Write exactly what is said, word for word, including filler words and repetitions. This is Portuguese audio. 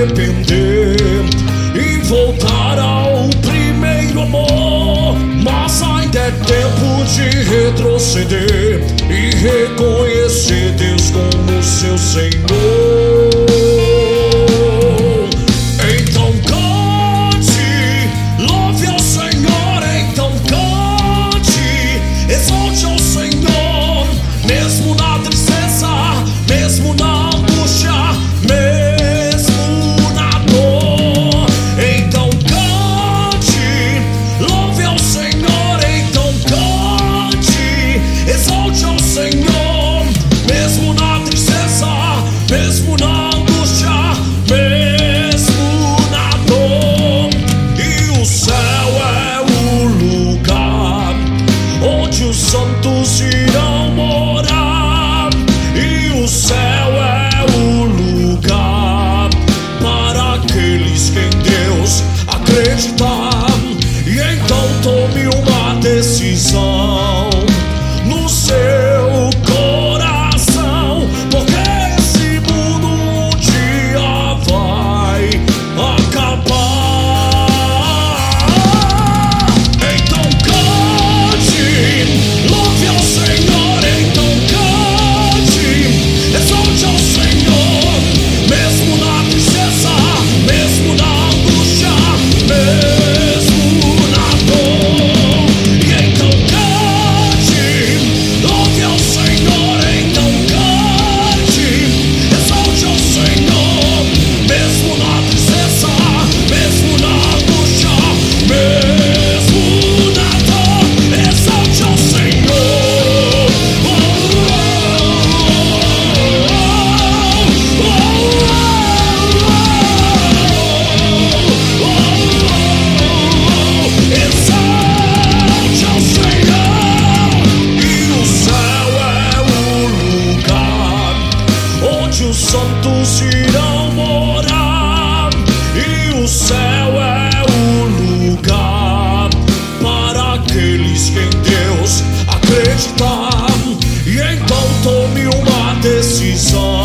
arrepender e voltar ao primeiro amor. Mas ainda é tempo de retroceder e reconhecer Deus como seu Senhor. Então cante, louve ao Senhor. Então cante, exalte ao Senhor, mesmo na tristeza, mesmo na angústia, mesmo na dor. Então cante, louve ao Senhor. Então cante, exalte ao Senhor, mesmo na tristeza, mesmo na angústia, mesmo na dor. E o céu é o lugar onde os santos irão morar. E o céu é o lugar para aqueles que em Deus acreditar. E então tome uma decisão no seu coração, porque esse mundo um dia vai acabar. Então cante, louve ao Senhor. Então cante, exalte ao Senhor, mesmo na tristeza, mesmo na angústia, mesmo na dor. E então cante, louve ao Senhor. Então cante, exalte ao Senhor, mesmo na tristeza, mesmo na angústia, mesmo na dor. Exalte ao Senhor. Exalte ao Senhor. E o céu é o lugar onde os santos irão morar. E o céu é o lugar para aqueles que em Deus acreditar. E então tome uma decisão